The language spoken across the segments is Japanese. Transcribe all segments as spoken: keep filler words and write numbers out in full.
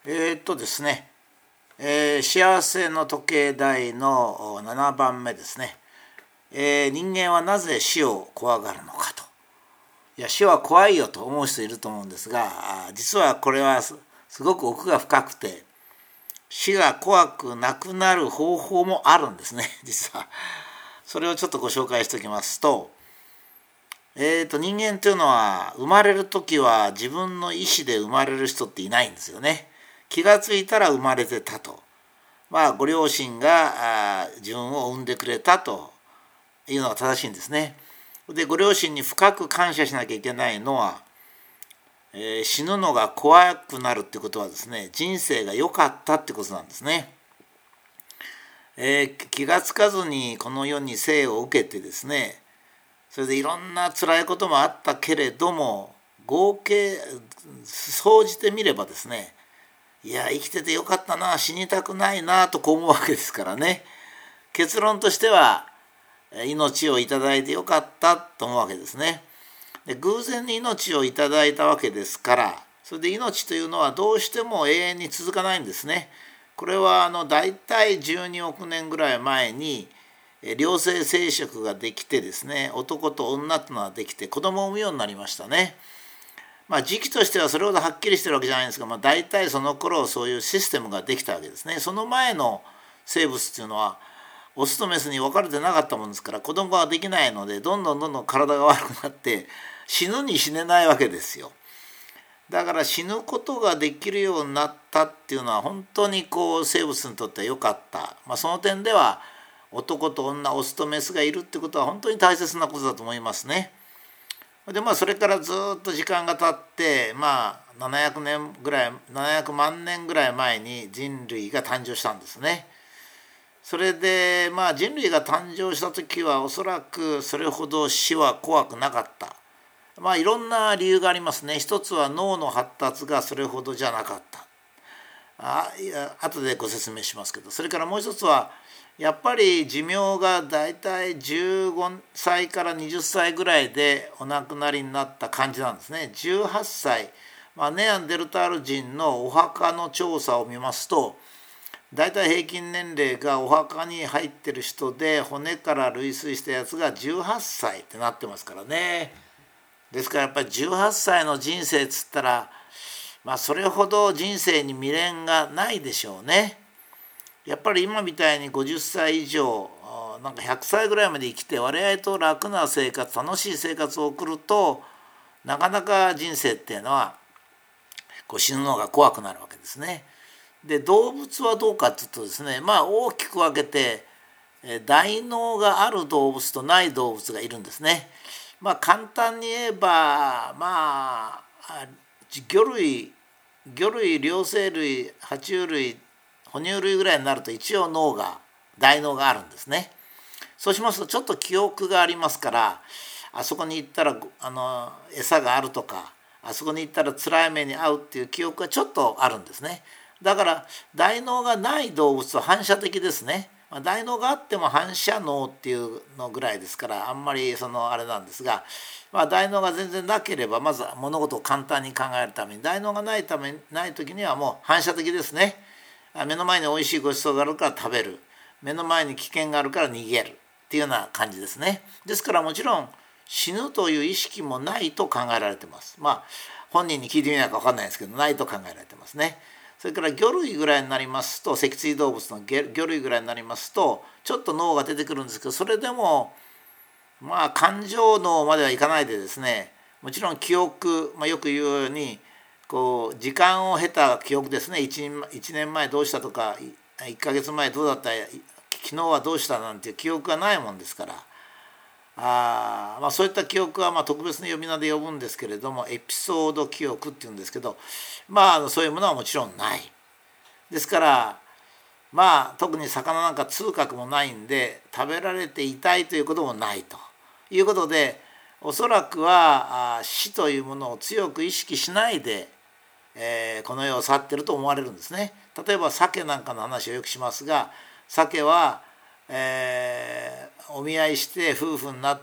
えーっとですね、えー幸せの時計台のななばんめですね、えー人間はなぜ死を怖がるのかと。いや、死は怖いよと思う人いると思うんですが、あ実はこれはすすごく奥が深くて、死が怖くなくなる方法もあるんですね、実は。それをちょっとご紹介しておきますと、えーと人間というのは生まれる時は自分の意思で生まれる人っていないんですよね。気がついたら生まれてたと。まあご両親があ自分を産んでくれたというのが正しいんですね。でご両親に深く感謝しなきゃいけないのは、えー死ぬのが怖くなるってことはですね、人生が良かったってことなんですね。えー気がつかずにこの世に生を受けてですね、それでいろんな辛いこともあったけれども、合計総じてみればですね、いや生きててよかったな、死にたくないなとこう思うわけですからね。結論としては命をいただいてよかったと思うわけですね。で偶然に命をいただいたわけですから、それで命というのはどうしても永遠に続かないんですね。これはあの大体じゅうにおくねんぐらい前に両性生殖ができてですね、男と女というのができて子供を産むようになりましたね。まあ時期としてはそれほどはっきりしてるわけじゃないんですが、まあ、大体その頃そういうシステムができたわけですね。その前の生物っていうのはオスとメスに分かれてなかったもんですから、子供ができないのでどんどんどんどん体が悪くなって死ぬに死ねないわけですよ。だから死ぬことができるようになったっていうのは本当にこう生物にとっては良かった、まあ、その点では男と女オスとメスがいるってことは本当に大切なことだと思いますね。でまあそれからずっと時間が経ってまあななひゃくねんぐらいななひゃくまんねんぐらい前に人類が誕生したんですね。それでまあ人類が誕生した時はおそらくそれほど死は怖くなかった。まあいろんな理由がありますね。一つは脳の発達がそれほどじゃなかった。あいや後でご説明しますけど、それからもう一つはやっぱり寿命がだいたいじゅうごさいからはたちぐらいでお亡くなりになった感じなんですね。じゅうはっさい、まあ、ネアンデルタール人のお墓の調査を見ますと、だいたい平均年齢がお墓に入ってる人で骨から類推したやつがじゅうはっさいってなってますからね。ですからやっぱりじゅうはっさいの人生っつったら、まあそれほど人生に未練がないでしょうね。やっぱり今みたいにごじゅっさい以上なんかひゃくさいぐらいまで生きて割合と楽な生活、楽しい生活を送ると、なかなか人生っていうのはこう死ぬのが怖くなるわけですね。で動物はどうかっていうとですね、まあ大きく分けて大脳がある動物とない動物がいるんですね。まあ簡単に言えばまあ魚類魚類両生類爬虫類哺乳類ぐらいになると一応脳が大脳があるんですね。そうしますとちょっと記憶がありますから、あそこに行ったらあの餌があるとか、あそこに行ったら辛い目に遭うっていう記憶がちょっとあるんですね。だから大脳がない動物は反射的ですね。大脳があっても反射脳っていうのぐらいですから、あんまりそのあれなんですが、まあ、大脳が全然なければまず物事を簡単に考えるために、大脳がないためない時にはもう反射的ですね。目の前においしいごちそうがあるから食べる、目の前に危険があるから逃げるっていうような感じですね。ですからもちろん死ぬという意識もないと考えられてます。まあ本人に聞いてみないか分かんないですけど、ないと考えられてますね。それから魚類ぐらいになりますと、脊椎動物の魚類ぐらいになりますとちょっと脳が出てくるんですけど、それでもまあ感情脳まではいかないでですね、もちろん記憶、まあ、よく言うようにこう時間を経た記憶ですね。 1, 1年前どうしたとかいっかげつまえどうだった、昨日はどうしたなんていう記憶がないもんですから、あ、まあ、そういった記憶はまあ特別な呼び名で呼ぶんですけれども、エピソード記憶っていうんですけど、まあそういうものはもちろんない。ですからまあ特に魚なんか痛覚もないんで食べられて痛いということもないということで、おそらくは死というものを強く意識しないで、えー、この世を去っていると思われるんですね。例えば鮭なんかの話をよくしますが、鮭は、えー、お見合いして夫婦になって、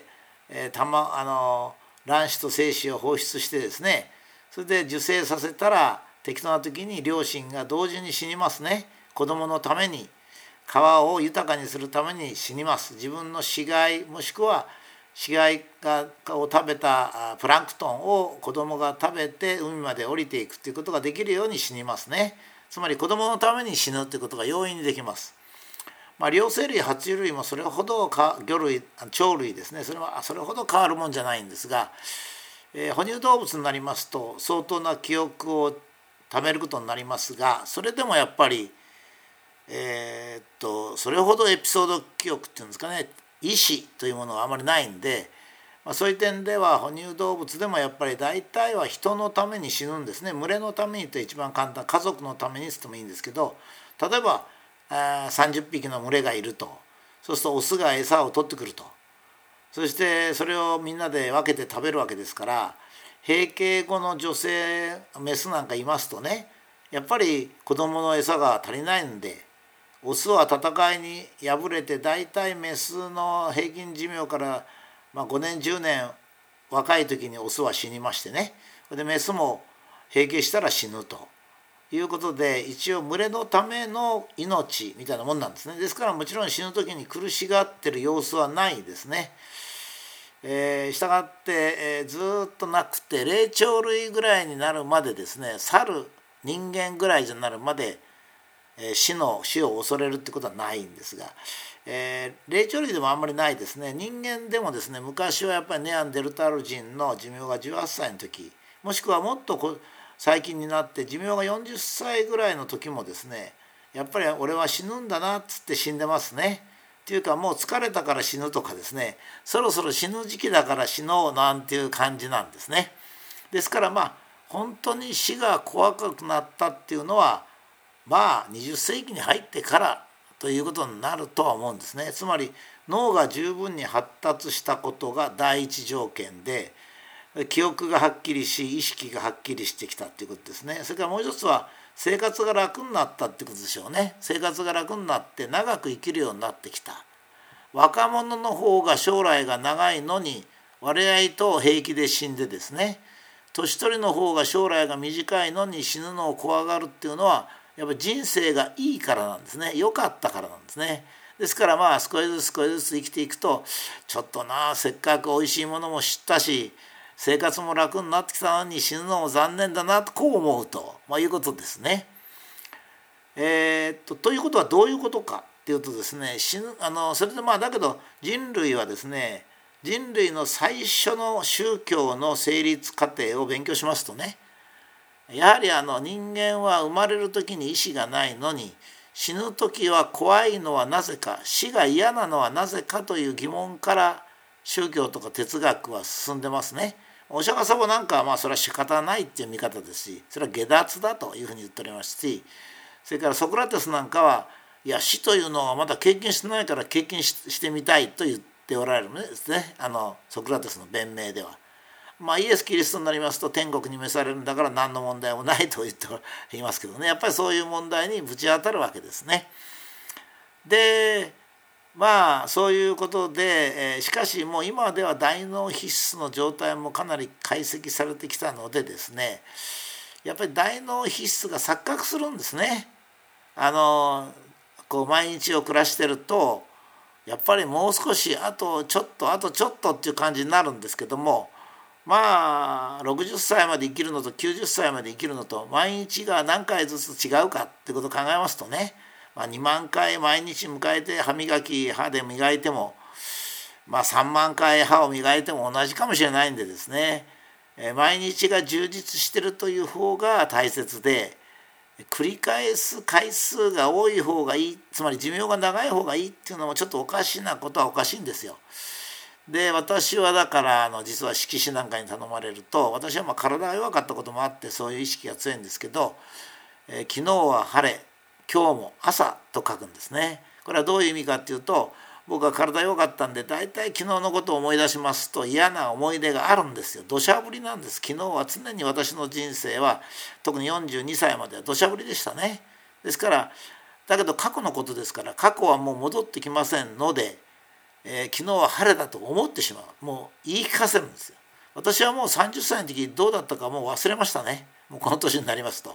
えー、たまあの卵子と精子を放出してですね、それで受精させたら適当な時に両親が同時に死にますね。子供のために、川を豊かにするために死にます。自分の死骸もしくは死骸がを食べたプランクトンを子供が食べて海まで降りていくということができるように死にますね。つまり子供のために死ぬということが容易にできます。まあ、両生類爬虫類もそれほどか魚類鳥類ですね、それはそれほど変わるもんじゃないんですが、えー、哺乳動物になりますと相当な記憶を貯めることになりますが、それでもやっぱりえー、っとそれほどエピソード記憶っていうんですかね、意思というものがあまりないんで、まあ、そういう点では哺乳動物でもやっぱり大体は人のために死ぬんですね。群れのためにと一番簡単、家族のためにとってもいいんですけど、例えばあさんじゅっぴきの群れがいると、そうするとオスが餌を取ってくると、そしてそれをみんなで分けて食べるわけですから、閉経後の女性メスなんかいますとね、やっぱり子供の餌が足りないんで、オスは戦いに敗れて大体メスの平均寿命からまあごねんじゅうねん若い時にオスは死にましてね、でメスも閉経したら死ぬということで、一応群れのための命みたいなもんなんですね。ですからもちろん死ぬ時に苦しがってる様子はないですね。えー、したがって、えー、ずっとなくて霊長類ぐらいになるまでですね、猿人間ぐらいになるまで死の死を恐れるってことはないんですが、えー、霊長類でもあんまりないですね。人間でもですね、昔はやっぱりネアンデルタール人の寿命がじゅうはっさいの時、もしくはもっとこ最近になって寿命がよんじゅっさいぐらいの時もですね、やっぱり俺は死ぬんだなっつって死んでますね。っていうかもう疲れたから死ぬとかですね、そろそろ死ぬ時期だから死のうなんていう感じなんですね。ですからまあ本当に死が怖くなったっていうのはまあにじゅっせいきに入ってからということになるとは思うんですね。つまり脳が十分に発達したことが第一条件で、記憶がはっきりし意識がはっきりしてきたということですね。それからもう一つは生活が楽になったってことでしょうね。生活が楽になって長く生きるようになってきた。若者の方が将来が長いのに割合と平気で死んでですね、年取りの方が将来が短いのに死ぬのを怖がるっていうのはやっぱり人生がいいからなんですね。良かったからなんですね。ですからまあ少しずつ少しずつ生きていくと、ちょっとなせっかくおいしいものも知ったし生活も楽になってきたのに死ぬのも残念だなとこう思うと、まあ、いうことですね。えー、っとということはどういうことかっていうとですね、死ぬあのそれでまあだけど人類はですね、人類の最初の宗教の成立過程を勉強しますとね、やはりあの人間は生まれる時に意志がないのに死ぬ時は怖いのはなぜか、死が嫌なのはなぜかという疑問から宗教とか哲学は進んでますね。お釈迦様なんかはまあそれは仕方ないっていう見方ですし、それは下脱だというふうに言っておりますし、それからソクラテスなんかはいや死というのはまだ経験してないから経験 し, してみたいと言っておられるんですね、あのソクラテスの弁明では。まあ、イエス・キリストになりますと天国に召されるんだから何の問題もないと言っていますけどね、やっぱりそういう問題にぶち当たるわけですね。でまあそういうことで、えー、しかしもう今では大脳皮質の状態もかなり解析されてきたのでですね、やっぱり大脳皮質が錯覚するんですね。あのこう毎日を暮らしてるとやっぱりもう少しあとちょっとあとちょっとっていう感じになるんですけども、まあろくじゅっさいまで生きるのときゅうじゅっさいまで生きるのと毎日が何回ずつ違うかってことを考えますとね、まあ、にまんかい毎日迎えて歯磨き歯で磨いても、まあ、さんまんかい歯を磨いても同じかもしれないんでですね、毎日が充実してるという方が大切で、繰り返す回数が多い方がいい、つまり寿命が長い方がいいっていうのもちょっとおかしなことはおかしいんですよ。で私はだからあの実は色紙なんかに頼まれると、私はまあ体が弱かったこともあってそういう意識が強いんですけど、えー、昨日は晴れ今日も朝と書くんですね。これはどういう意味かっていうと、僕は体弱かったんで大体昨日のことを思い出しますと嫌な思い出があるんですよ。土砂降りなんです。昨日は常に私の人生は特によんじゅうにさいまでは土砂降りでしたね。ですからだけど過去のことですから過去はもう戻ってきませんので、えー、昨日は晴れだと思ってしまう、もう言い聞かせるんですよ。私はもうさんじゅっさいの時どうだったかもう忘れましたね。もうこの年になりますと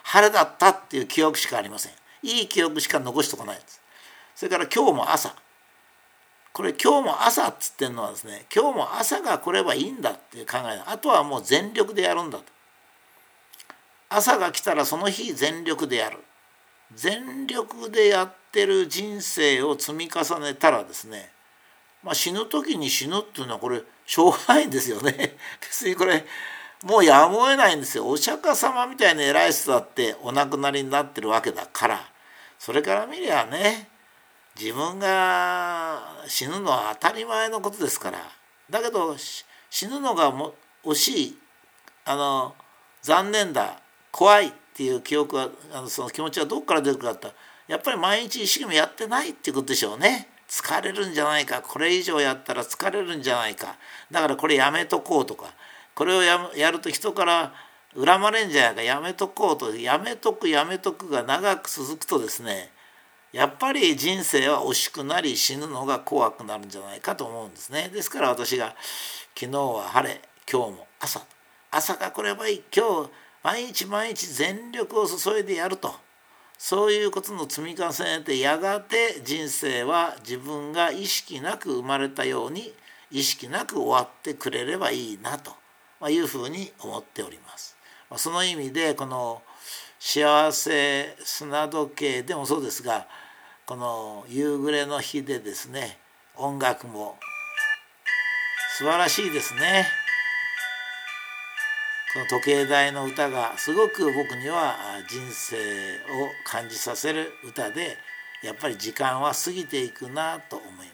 晴れだったっていう記憶しかありません。いい記憶しか残しとかないです。それから今日も朝、これ今日も朝っつってんのはですね、今日も朝が来ればいいんだっていう考え、あとはもう全力でやるんだと。朝が来たらその日全力でやる。全力でやってる人生を積み重ねたらですね、まあ、死ぬ時に死ぬっていうのはこれしょうがないんですよね。別にこれもうやむを得ないんですよ。お釈迦様みたいな偉い人だってお亡くなりになってるわけだから、それから見りゃね、自分が死ぬのは当たり前のことですから。だけど死ぬのがも惜しい、あの残念だ、怖いっていう記憶は、あのその気持ちはどこから出るかってやっぱり毎日一生懸命やってないっていうことでしょうね。疲れるんじゃないか、これ以上やったら疲れるんじゃないか、だからこれやめとこうとか、これを や, やると人から恨まれんじゃないか、やめとこうと、やめとくやめとくが長く続くとですね、やっぱり人生は惜しくなり死ぬのが怖くなるんじゃないかと思うんですね。ですから私が昨日は晴れ、今日も朝、朝が来ればいい、今日毎日毎日全力を注いでやると、そういうことの積み重ねて、やがて人生は自分が意識なく生まれたように意識なく終わってくれればいいなというふうに思っております。その意味でこの幸せ砂時計でもそうですが、この夕暮れの日でですね、音楽も素晴らしいですね。この時計台の歌がすごく僕には人生を感じさせる歌で、やっぱり時間は過ぎていくなと思います。